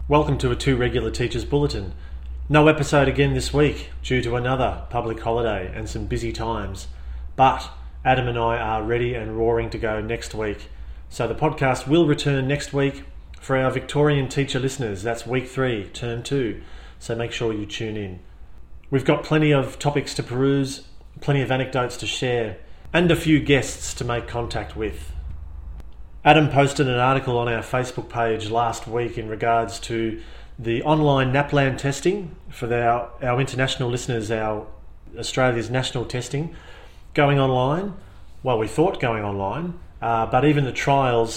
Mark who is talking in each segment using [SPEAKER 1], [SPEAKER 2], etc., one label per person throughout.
[SPEAKER 1] Welcome to a Two Regular Teachers Bulletin. No episode again this week due to another public holiday and some busy times, but Adam and I are ready and roaring to go next week. So the podcast will return next week for our Victorian teacher listeners. That's week 3, term 2, so make sure you tune in. We've got plenty of topics to peruse, plenty of anecdotes to share, and a few guests to make contact with. Adam posted an article on our Facebook page last week in regards to the online NAPLAN testing for our international listeners, our Australia's national testing going online. Well, we thought going online, but even the trial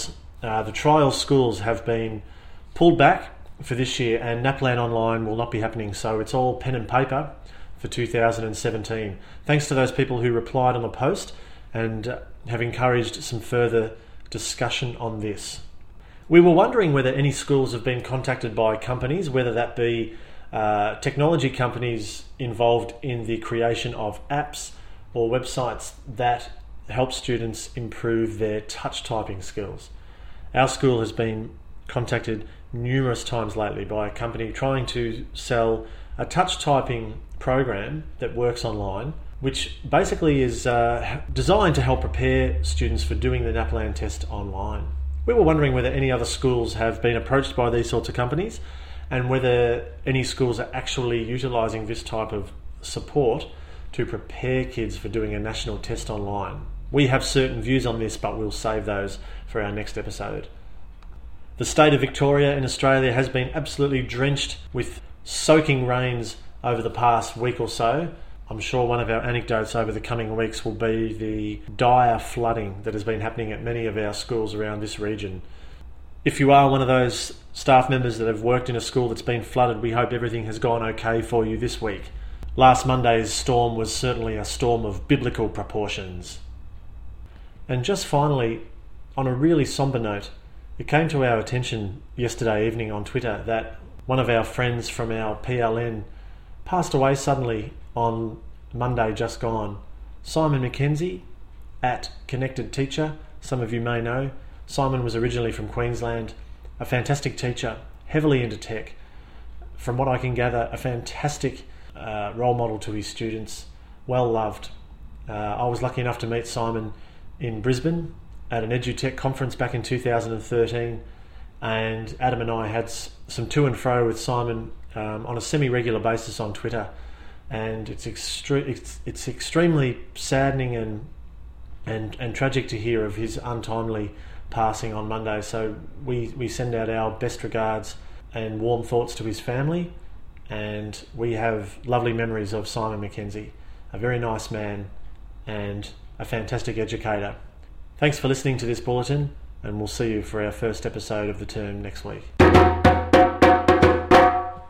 [SPEAKER 1] schools have been pulled back for this year, and NAPLAN online will not be happening, so it's all pen and paper for 2017. Thanks to those people who replied on the post and have encouraged some further discussion on this. We were wondering whether any schools have been contacted by companies, whether that be technology companies involved in the creation of apps or websites that help students improve their touch typing skills. Our school has been contacted numerous times lately by a company trying to sell a touch typing program that works online, which basically is designed to help prepare students for doing the NAPLAN test online. We were wondering whether any other schools have been approached by these sorts of companies and whether any schools are actually utilising this type of support to prepare kids for doing a national test online. We have certain views on this, but we'll save those for our next episode. The state of Victoria in Australia has been absolutely drenched with soaking rains over the past week or so. I'm sure one of our anecdotes over the coming weeks will be the dire flooding that has been happening at many of our schools around this region. If you are one of those staff members that have worked in a school that's been flooded, we hope everything has gone okay for you this week. Last Monday's storm was certainly a storm of biblical proportions. And just finally, on a really somber note, it came to our attention yesterday evening on Twitter that one of our friends from our PLN passed away suddenly on Monday just gone. Simon McKenzie at Connected Teacher, some of you may know. Simon was originally from Queensland, a fantastic teacher, heavily into tech. From what I can gather, a fantastic role model to his students, well loved. I was lucky enough to meet Simon in Brisbane at an EduTech conference back in 2013, and Adam and I had some to and fro with Simon on a semi-regular basis on Twitter. And it's extremely saddening and tragic to hear of his untimely passing on Monday. So we send out our best regards and warm thoughts to his family, and we have lovely memories of Simon McKenzie, a very nice man and a fantastic educator. Thanks for listening to this bulletin, and we'll see you for our first episode of the term next week.